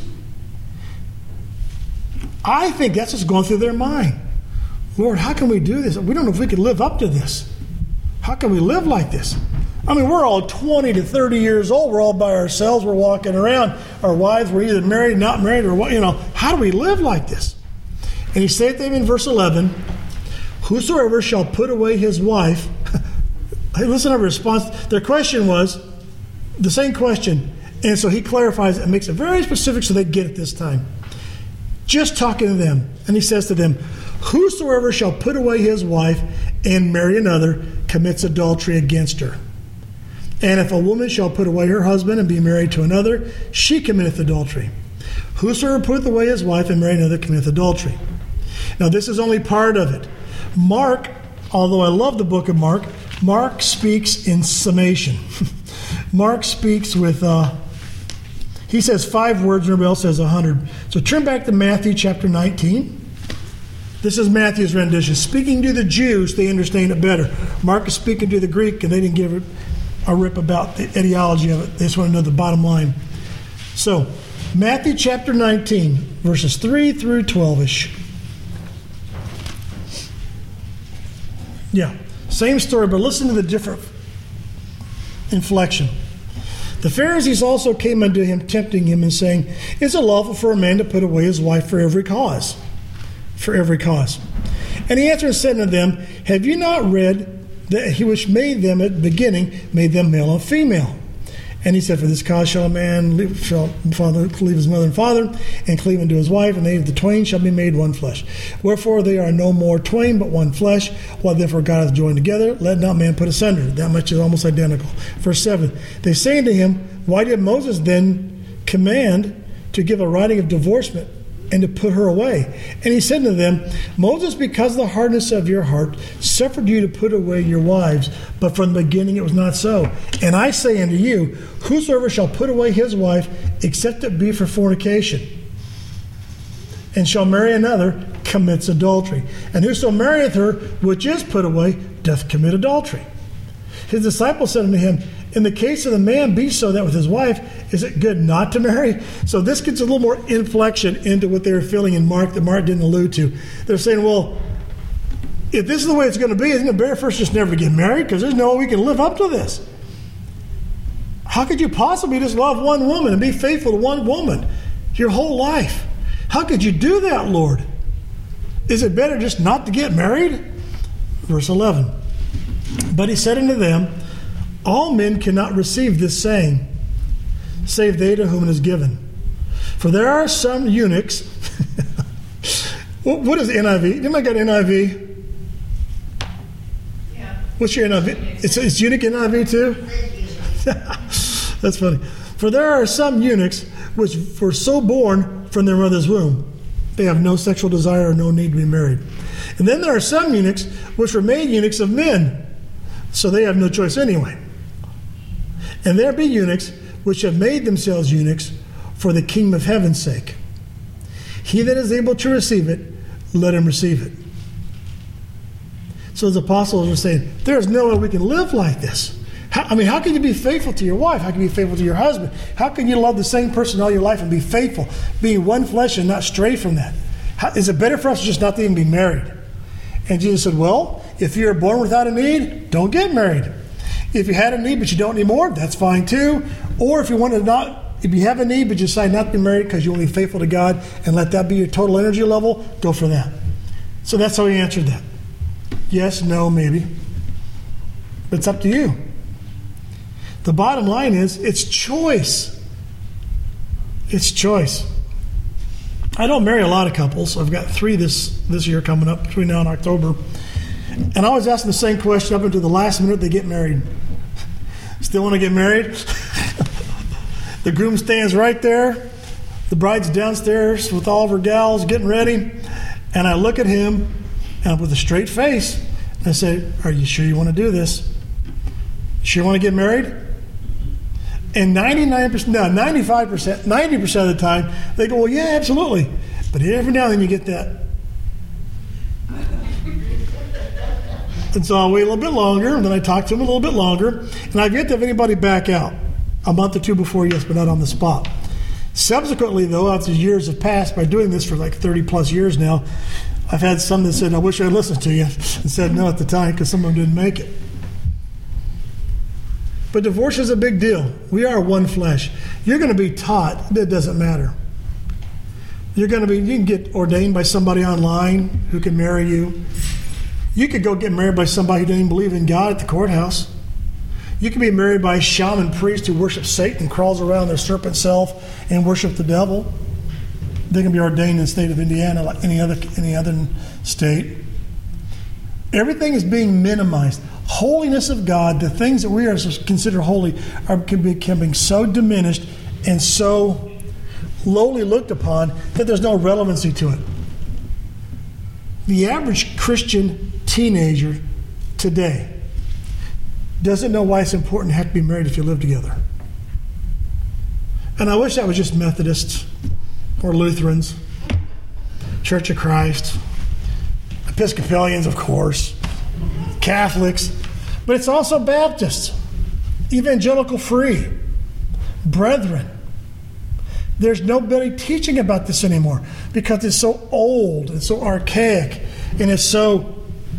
I think that's what's going through their mind. Lord, how can we do this? We don't know if we can live up to this. How can we live like this? I mean, we're all 20 to 30 years old. We're all by ourselves. We're walking around. Our wives were either married, not married, or what, how do we live like this? And he said to them in verse 11, whosoever shall put away his wife, hey, listen to the response. Their question was the same question. And so he clarifies it and makes it very specific so they get it this time. Just talking to them. And he says to them, whosoever shall put away his wife and marry another commits adultery against her. And if a woman shall put away her husband and be married to another, she committeth adultery. Whosoever putteth away his wife and marry another committeth adultery. Now this is only part of it. Mark, although I love the book of Mark, Mark speaks in summation. Mark speaks with, he says 5 words and everybody else says 100. So turn back to Matthew chapter 19. This is Matthew's rendition. Speaking to the Jews, they understand it better. Mark is speaking to the Greek, and they didn't give it a rip about the ideology of it. They just want to know the bottom line. So, Matthew chapter 19, verses 3 through 12-ish. Yeah, same story, but listen to the different inflection. The Pharisees also came unto him, tempting him, and saying, is it lawful for a man to put away his wife for every cause? For every cause. And he answered and said unto them, have you not read that he which made them at the beginning made them male and female? And he said, for this cause shall a man leave his mother and father, and cleave unto his wife, and they the twain shall be made one flesh. Wherefore they are no more twain, but one flesh. What therefore God hath joined together, let not man put asunder. That much is almost identical. Verse 7, they say unto him, why did Moses then command to give a writing of divorcement and to put her away? And he said to them, Moses, because of the hardness of your heart, suffered you to put away your wives, but from the beginning it was not so. And I say unto you, whosoever shall put away his wife, except it be for fornication, and shall marry another, commits adultery. And whoso marrieth her, which is put away, doth commit adultery. His disciples said unto him, in the case of the man be so that with his wife, is it good not to marry? So this gets a little more inflection into what they were feeling in Mark that Mark didn't allude to. They're saying, well, if this is the way it's going to be, isn't it better for us just never to get married? Because there's no way we can live up to this. How could you possibly just love one woman and be faithful to one woman your whole life? How could you do that, Lord? Is it better just not to get married? Verse 11. But he said unto them, all men cannot receive this saying, save they to whom it is given. For there are some eunuchs. What is NIV? Anybody got NIV? Yeah. What's your NIV? It's eunuch NIV too? That's funny. For there are some eunuchs which were so born from their mother's womb. They have no sexual desire or no need to be married. And then there are some eunuchs which were made eunuchs of men, so they have no choice anyway. And there be eunuchs which have made themselves eunuchs for the kingdom of heaven's sake. He that is able to receive it, let him receive it. So the apostles are saying, there's no way we can live like this. How can you be faithful to your wife? How can you be faithful to your husband? How can you love the same person all your life and be faithful, being one flesh and not stray from that? Is it better for us just not to even be married? And Jesus said, well, if you're born without a need, don't get married. If you had a need but you don't need more, that's fine too. Or if you have a need but you decide not to be married because you want to be faithful to God and let that be your total energy level, go for that. So that's how he answered that. Yes, no, maybe. But it's up to you. The bottom line is, it's choice. It's choice. I don't marry a lot of couples. I've got 3 this year coming up between now and October. And I always ask them the same question up until the last minute they get married. Still want to get married? The groom stands right there. The bride's downstairs with all of her gals getting ready. And I look at him and with a straight face, and I say, are you sure you want to do this? Sure you want to get married? And 90% of the time, they go, well, yeah, absolutely. But every now and then you get that. And so I'll wait a little bit longer, and then I talk to them a little bit longer, and I've yet to have anybody back out. A month or 2 before, yes, but not on the spot. Subsequently, though, after years have passed, by doing this for like 30 plus years now, I've had some that said, I wish I'd listened to you, and said no at the time because some of them didn't make it. But divorce is a big deal. We are one flesh. You're going to be taught that it doesn't matter. You can get ordained by somebody online who can marry you. You could go get married by somebody who doesn't even believe in God at the courthouse. You can be married by a shaman priest who worships Satan and crawls around their serpent self and worship the devil. They can be ordained in the state of Indiana like any other state. Everything is being minimized. Holiness of God, the things that we are considered holy, are becoming so diminished and so lowly looked upon that there's no relevancy to it. The average Christian teenager today doesn't know why it's important to have to be married if you live together. And I wish that was just Methodists or Lutherans, Church of Christ, Episcopalians, of course, Catholics, but it's also Baptists, evangelical free, Brethren. There's nobody teaching about this anymore because it's so old and so archaic and it's so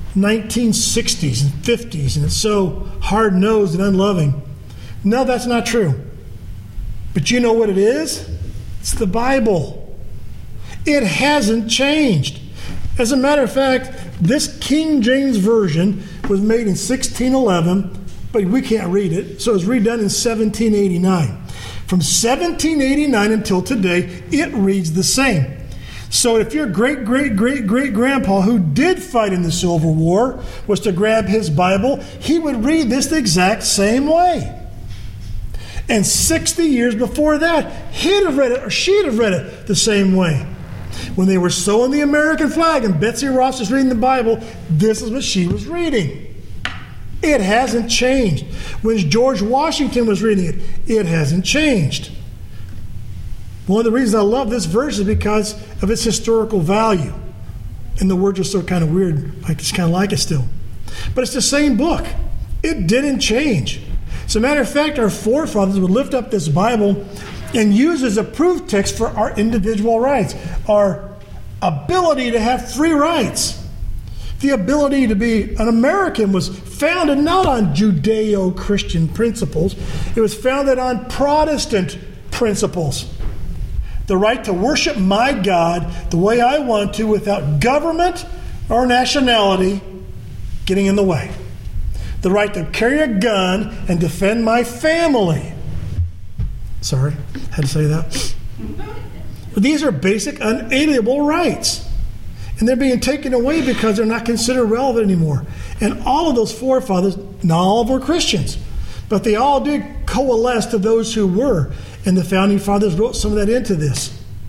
1960s and 50s and it's so hard-nosed and unloving. No, that's not true. But you know what it is? It's the Bible. It hasn't changed. As a matter of fact, this King James Version was made in 1611, but we can't read it, so it was redone in 1789. From 1789 until today, it reads the same. So if your great-great-great-great-grandpa who did fight in the Civil War was to grab his Bible, he would read this the exact same way. And 60 years before that, he'd have read it or she'd have read it the same way. When they were sewing the American flag and Betsy Ross was reading the Bible, this is what she was reading. It hasn't changed. When George Washington was reading it, it hasn't changed. One of the reasons I love this verse is because of its historical value. And the words are so kind of weird, like it's kind of like it still. But it's the same book. It didn't change. As a matter of fact, our forefathers would lift up this Bible and use as a proof text for our individual rights, our ability to have free rights. The ability to be an American was founded not on Judeo-Christian principles. It was founded on Protestant principles. The right to worship my God the way I want to without government or nationality getting in the way. The right to carry a gun and defend my family. Sorry, had to say that. But these are basic, unalienable rights. And they're being taken away because they're not considered relevant anymore. And all of those forefathers, not all of them were Christians, but they all did coalesce to those who were. And the founding fathers wrote some of that into this.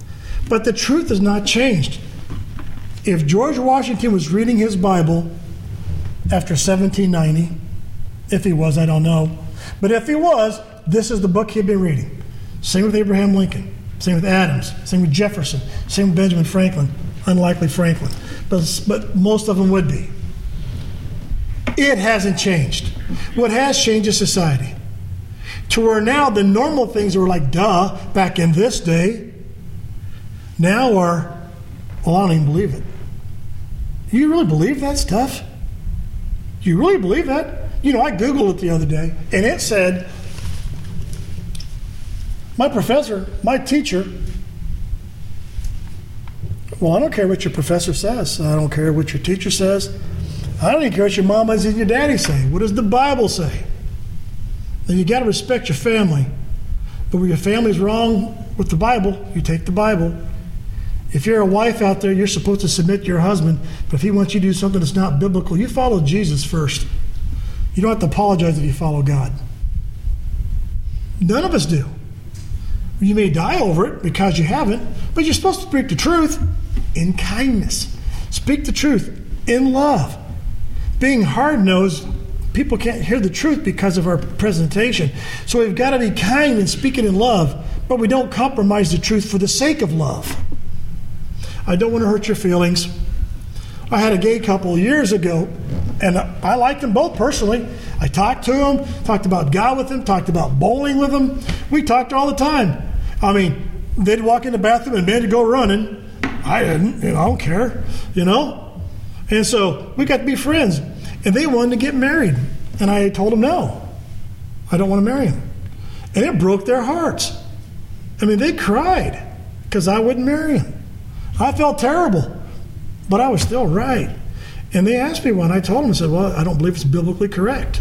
But the truth has not changed. If George Washington was reading his Bible after 1790, if he was, I don't know, but if he was, this is the book he'd been reading. Same with Abraham Lincoln, same with Adams, same with Jefferson, same with Benjamin Franklin, unlikely Franklin, but most of them would be. It hasn't changed. What has changed is society. To where now the normal things that were like, duh, back in this day, now are, well, I don't even believe it. You really believe that stuff? You really believe that? You know, I Googled it the other day, and it said, my professor, my teacher, well, I don't care what your professor says. I don't care what your teacher says. I don't even care what your mama and your daddy say. What does the Bible say? Then you got to respect your family. But when your family's wrong with the Bible, you take the Bible. If you're a wife out there, you're supposed to submit to your husband. But if he wants you to do something that's not biblical, you follow Jesus first. You don't have to apologize if you follow God. None of us do. You may die over it because you haven't, but you're supposed to speak the truth in kindness. Speak the truth in love. Being hard-nosed, people can't hear the truth because of our presentation. So we've got to be kind and speak it in love, but we don't compromise the truth for the sake of love. I don't want to hurt your feelings. I had a gay couple years ago, and I liked them both personally. I talked to them, talked about God with them, talked about bowling with them. We talked all the time. I mean, they'd walk in the bathroom and men would go running. I didn't, I don't care, And so we got to be friends. And they wanted to get married. And I told them, no, I don't want to marry him. And it broke their hearts. I mean, they cried because I wouldn't marry him. I felt terrible, but I was still right. And they asked me one. I told them, I said, well, I don't believe it's biblically correct.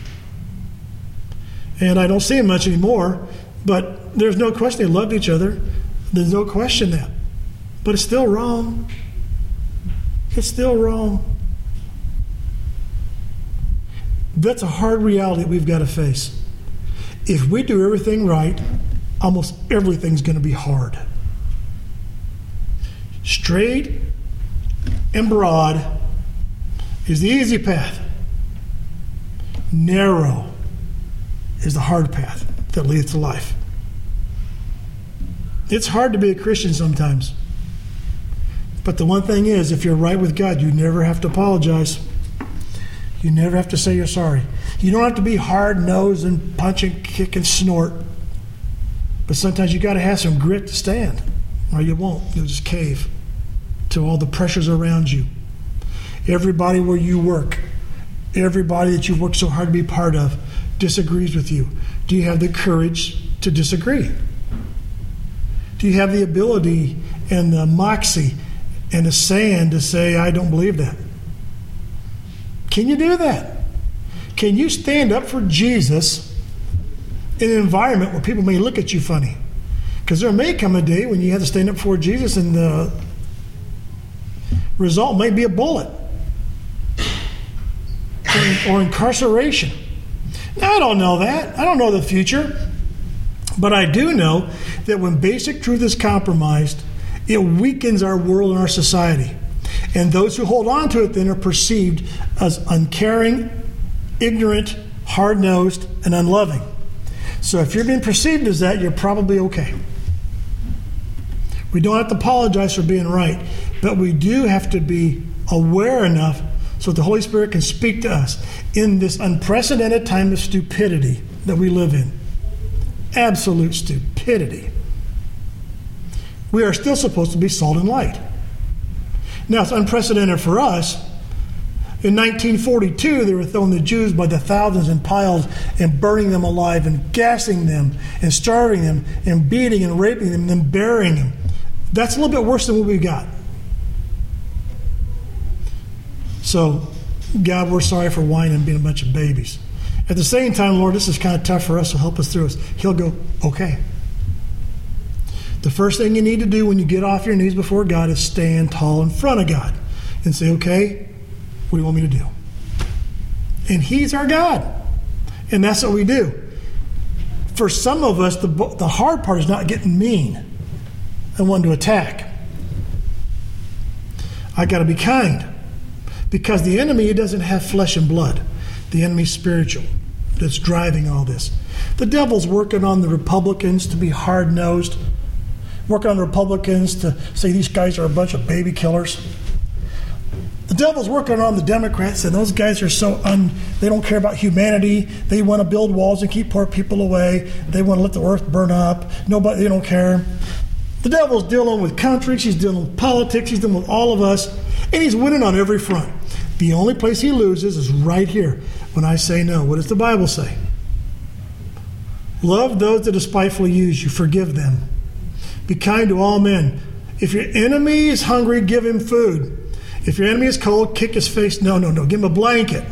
And I don't see him much anymore, but there's no question they loved each other. There's no question that. But it's still wrong. It's still wrong. That's a hard reality that we've got to face. If we do everything right, almost everything's going to be hard. Straight and broad is the easy path. Narrow is the hard path that leads to life. It's hard to be a Christian sometimes. But the one thing is, if you're right with God, you never have to apologize. You never have to say you're sorry. You don't have to be hard-nosed and punch and kick and snort. But sometimes you got to have some grit to stand, or you won't. You'll just cave to all the pressures around you. Everybody where you work, everybody that you've worked so hard to be part of, disagrees with you. Do you have the courage to disagree? Do you have the ability and the moxie and the sand to say, I don't believe that? Can you do that? Can you stand up for Jesus in an environment where people may look at you funny? Because there may come a day when you have to stand up for Jesus and the result may be a bullet or incarceration. Now, I don't know that. I don't know the future. But I do know that when basic truth is compromised, it weakens our world and our society. And those who hold on to it then are perceived as uncaring, ignorant, hard-nosed, and unloving. So if you're being perceived as that, you're probably okay. We don't have to apologize for being right, but we do have to be aware enough so that the Holy Spirit can speak to us in this unprecedented time of stupidity that we live in. Absolute stupidity. We are still supposed to be salt and light. Now, it's unprecedented for us. In 1942, they were throwing the Jews by the thousands in piles and burning them alive and gassing them and starving them and beating and raping them and then burying them. That's a little bit worse than what we got. So, God, we're sorry for whining and being a bunch of babies. At the same time, Lord, this is kind of tough for us, so help us through us. He'll go, okay. The first thing you need to do when you get off your knees before God is stand tall in front of God and say, okay, what do you want me to do? And He's our God. And that's what we do. For some of us, the hard part is not getting mean. and one to attack. I got to be kind, because the enemy doesn't have flesh and blood. The enemy's spiritual. That's driving all this. The devil's working on the Republicans to be hard-nosed, working on the Republicans to say these guys are a bunch of baby killers. The devil's working on the Democrats, and those guys are they don't care about humanity. They want to build walls and keep poor people away. They want to let the earth burn up. They don't care. The devil's dealing with countries. He's dealing with politics. He's dealing with all of us. And he's winning on every front. The only place he loses is right here when I say no. What does the Bible say? Love those that despitefully use you. Forgive them. Be kind to all men. If your enemy is hungry, give him food. If your enemy is cold, kick his face. No. Give him a blanket.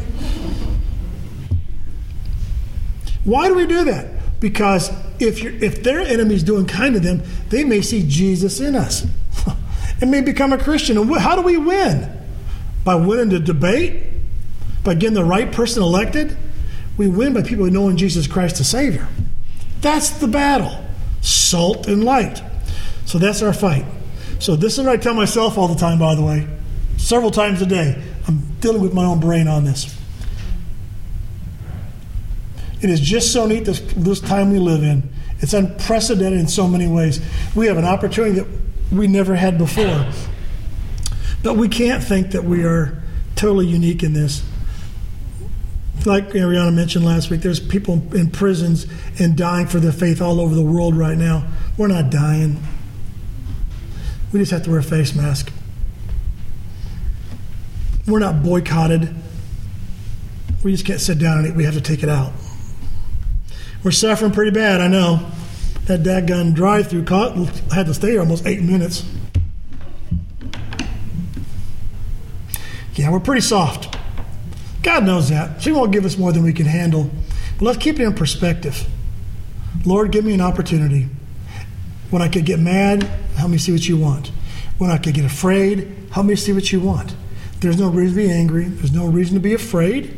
Why do we do that? Because if their enemy is doing kind to them, they may see Jesus in us and may become a Christian. And how do we win? By winning the debate? By getting the right person elected? We win by people knowing Jesus Christ the Savior. That's the battle. Salt and light. So that's our fight. So this is what I tell myself all the time, by the way. Several times a day. I'm dealing with my own brain on this. It is just so neat this time we live in. It's unprecedented in so many ways. We have an opportunity that we never had before. But we can't think that we are totally unique in this. Like Ariana mentioned last week, there's people in prisons and dying for their faith all over the world right now. We're not dying. We just have to wear a face mask. We're not boycotted. We just can't sit down and eat. We have to take it out. We're suffering pretty bad, I know. That dadgun drive-through had to stay here almost 8 minutes. Yeah, we're pretty soft. God knows that. He won't give us more than we can handle. But let's keep it in perspective. Lord, give me an opportunity. When I could get mad, help me see what you want. When I could get afraid, help me see what you want. There's no reason to be angry. There's no reason to be afraid.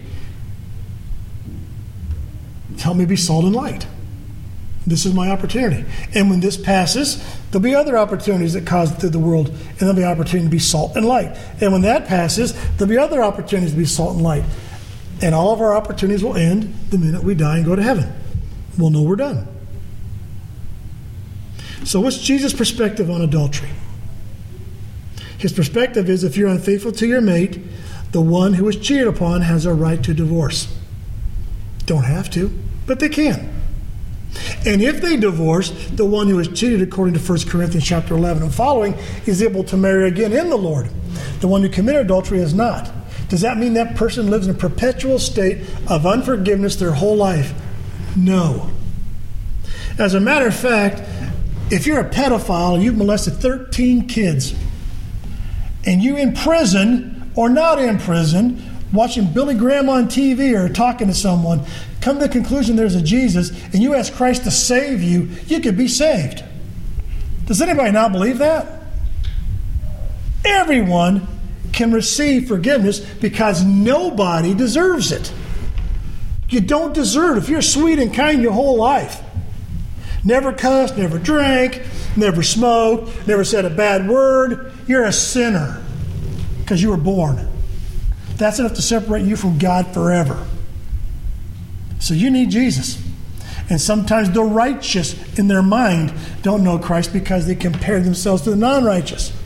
Help me be salt and light. This is my opportunity. And when this passes, there'll be other opportunities that cause through the world, and there'll be opportunity to be salt and light. And when that passes, there'll be other opportunities to be salt and light. And all of our opportunities will end the minute we die and go to heaven. We'll know we're done. So what's Jesus' perspective on adultery? His perspective is if you're unfaithful to your mate, the one who was cheated upon has a right to divorce. Don't have to, but they can. And if they divorce, the one who is cheated, according to 1 Corinthians chapter 11 and following, is able to marry again in the Lord. The one who committed adultery is not. Does that mean that person lives in a perpetual state of unforgiveness their whole life? No. As a matter of fact, if you're a pedophile and you've molested 13 kids, and you're in prison or not in prison, watching Billy Graham on TV or talking to someone, come to the conclusion there's a Jesus, and you ask Christ to save you, you could be saved. Does anybody not believe that? Everyone can receive forgiveness because nobody deserves it. You don't deserve it. If you're sweet and kind your whole life, never cussed, never drank, never smoked, never said a bad word, you're a sinner because you were born. That's enough to separate you from God forever. So you need Jesus. And sometimes the righteous in their mind don't know Christ because they compare themselves to the non-righteous.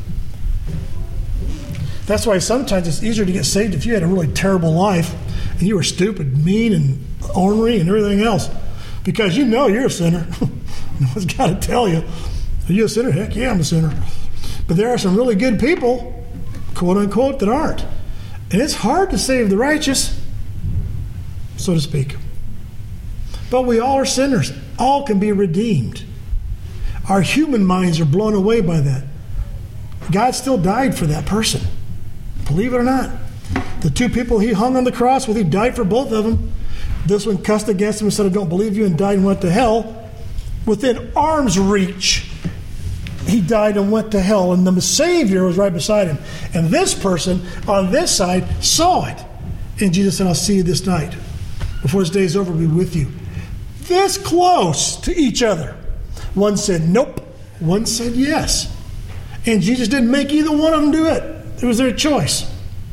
That's why sometimes it's easier to get saved if you had a really terrible life and you were stupid, mean, and ornery and everything else. Because you know you're a sinner. No one's got to tell you. Are you a sinner? Heck yeah, I'm a sinner. But there are some really good people, quote unquote, that aren't. And it's hard to save the righteous, so to speak. But we all are sinners. All can be redeemed. Our human minds are blown away by that. God still died for that person. Believe it or not. The two people he hung on the cross with, he died for both of them. This one cussed against him and said, I don't believe you, and died and went to hell. Within arm's reach, he died and went to hell, and the Savior was right beside him. And this person on this side saw it. And Jesus said, I'll see you this night. Before this day is over, I'll be with you. This close to each other. One said, nope, One said yes. And Jesus didn't make either one of them do it. It was their choice.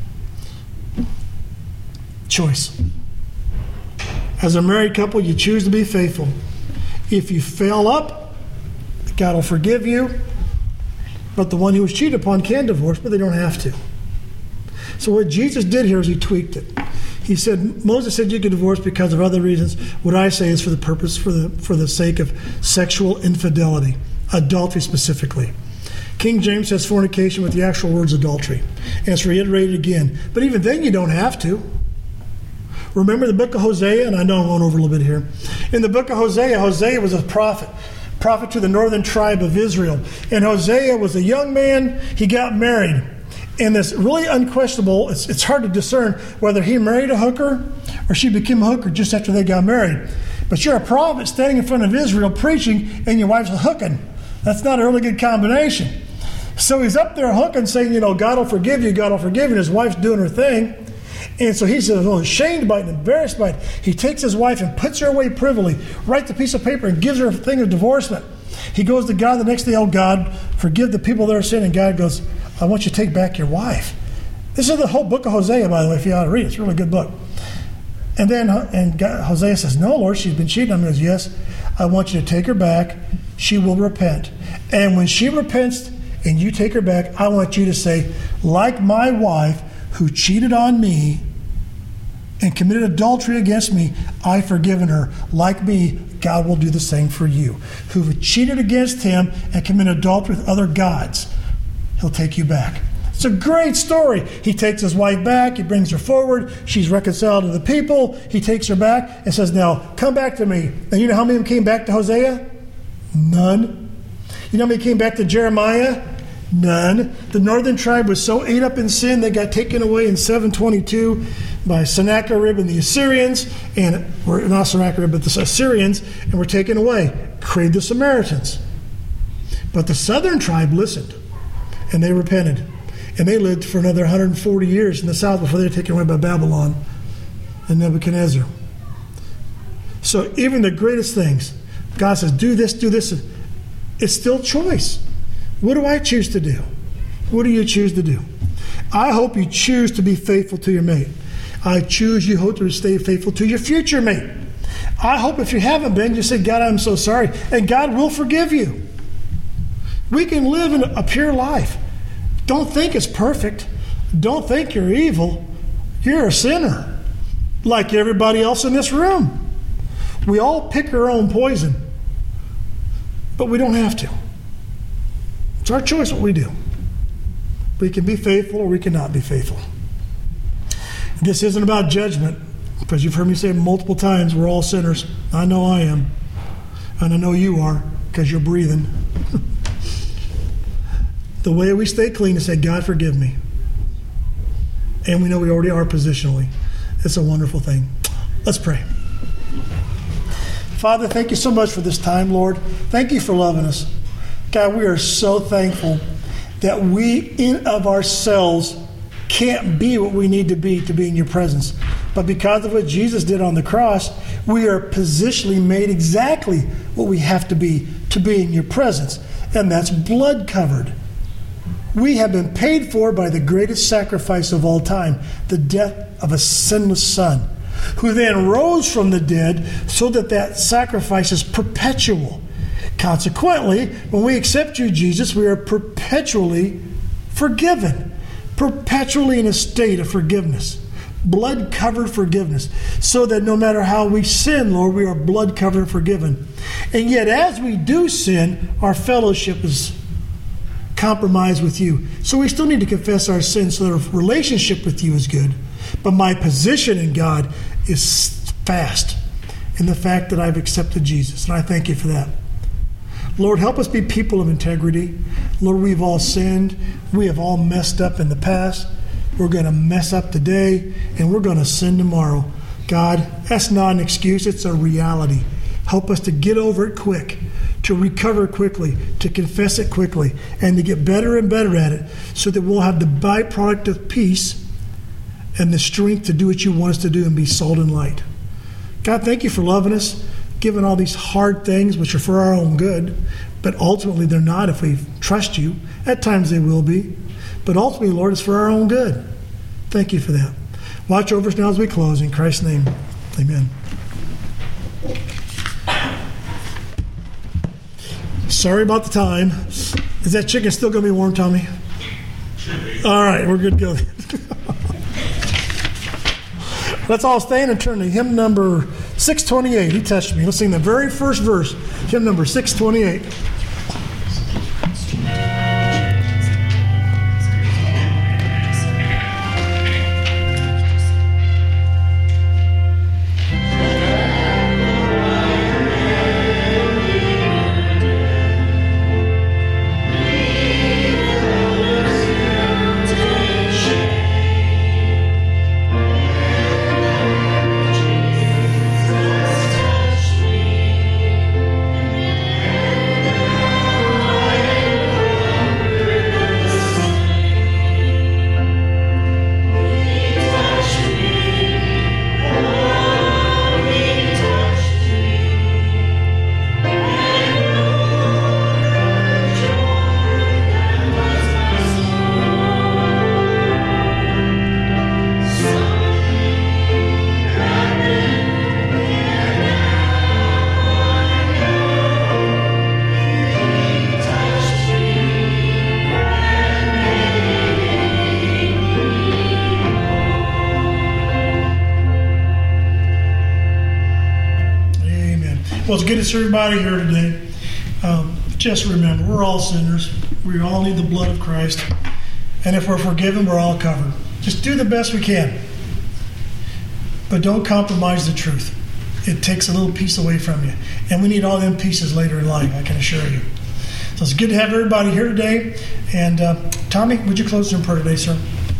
Choice. As a married couple, you choose to be faithful. If you fail up, God will forgive you. But the one who was cheated upon can divorce, but they don't have to. So what Jesus did here is he tweaked it. He said, Moses said you could divorce because of other reasons. What I say is for the sake of sexual infidelity, adultery specifically. King James says fornication with the actual words adultery. And it's reiterated again. But even then you don't have to. Remember the book of Hosea? And I know I'm going over a little bit here. In the book of Hosea, Hosea was a prophet to the northern tribe of Israel. And Hosea was a young man. He got married. And it's really unquestionable. It's hard to discern whether he married a hooker or she became a hooker just after they got married. But you're a prophet standing in front of Israel preaching and your wife's a hooking. That's not a really good combination. So he's up there hooking, saying, God will forgive you, God will forgive you. And his wife's doing her thing. And so he's ashamed by it and embarrassed by it. He takes his wife and puts her away privily, writes a piece of paper and gives her a thing of divorcement. He goes to God the next day, oh God, forgive the people that are sinning. And God goes, I want you to take back your wife. This is the whole book of Hosea, by the way, if you ought to read it. It's a really good book. And then Hosea says, no, Lord, she's been cheating on me. He goes, yes, I want you to take her back. She will repent. And when she repents and you take her back, I want you to say, like my wife who cheated on me and committed adultery against me, I've forgiven her. Like me, God will do the same for you. Who cheated against him and committed adultery with other gods, he'll take you back. It's a great story. He takes his wife back. He brings her forward. She's reconciled to the people. He takes her back and says, now, come back to me. And you know how many of them came back to Hosea? None. You know how many came back to Jeremiah? None. The northern tribe was so ate up in sin, they got taken away in 722 by Sennacherib and the Assyrians, not Sennacherib, but the Assyrians, and were taken away. Created the Samaritans. But the southern tribe listened, and they repented. And they lived for another 140 years in the south before they were taken away by Babylon and Nebuchadnezzar. So even the greatest things, God says, do this, do this. It's still choice. What do I choose to do? What do you choose to do? I hope you choose to be faithful to your mate. I choose you hope to stay faithful to your future mate. I hope if you haven't been, you say, God, I'm so sorry. And God will forgive you. We can live in a pure life. Don't think it's perfect. Don't think you're evil. You're a sinner, like everybody else in this room. We all pick our own poison, but we don't have to. It's our choice what we do. We can be faithful or we cannot be faithful. This isn't about judgment, because you've heard me say multiple times, we're all sinners. I know I am. And I know you are, because you're breathing. The way we stay clean is say, God, forgive me. And we know we already are positionally. It's a wonderful thing. Let's pray. Father, thank you so much for this time, Lord. Thank you for loving us. God, we are so thankful that we in of ourselves can't be what we need to be in your presence. But because of what Jesus did on the cross, we are positionally made exactly what we have to be in your presence. And that's blood covered. We have been paid for by the greatest sacrifice of all time, the death of a sinless Son, who then rose from the dead so that sacrifice is perpetual. Consequently, when we accept you, Jesus, we are perpetually forgiven, perpetually in a state of forgiveness, blood-covered forgiveness, so that no matter how we sin, Lord, we are blood-covered and forgiven. And yet, as we do sin, our fellowship is compromised with you. So we still need to confess our sins so that our relationship with you is good. But my position in God is fast in the fact that I've accepted Jesus. And I thank you for that. Lord, help us be people of integrity. Lord, we've all sinned. We have all messed up in the past. We're going to mess up today, and we're going to sin tomorrow. God, that's not an excuse. It's a reality. Help us to get over it quick, to recover quickly, to confess it quickly, and to get better and better at it so that we'll have the byproduct of peace and the strength to do what you want us to do and be salt and light. God, thank you for loving us, giving all these hard things, which are for our own good, But ultimately, they're not if we trust you. At times they will be. But ultimately, Lord, it's for our own good. Thank you for that. Watch over us now as we close. In Christ's name, amen. Sorry about the time. Is that chicken still going to be warm, Tommy? All right, we're good to go. Let's all stand and turn to hymn number 628. He touched me. Let's sing the very first verse, hymn number 628. Well, it's good to see everybody here today. Just remember, we're all sinners. We all need the blood of Christ. And if we're forgiven, we're all covered. Just do the best we can. But don't compromise the truth. It takes a little piece away from you. And we need all them pieces later in life, I can assure you. So it's good to have everybody here today. And Tommy, would you close in prayer today, sir?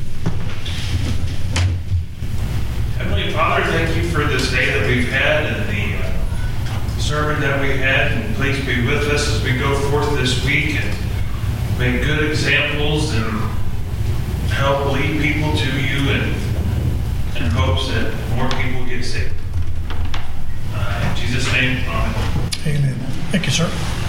Heavenly Father, thank you for this day that we've had and the sermon that we had, and please be with us as we go forth this week and make good examples and help lead people to you and in hopes that more people get saved. In Jesus' name, amen. Amen. Thank you, sir.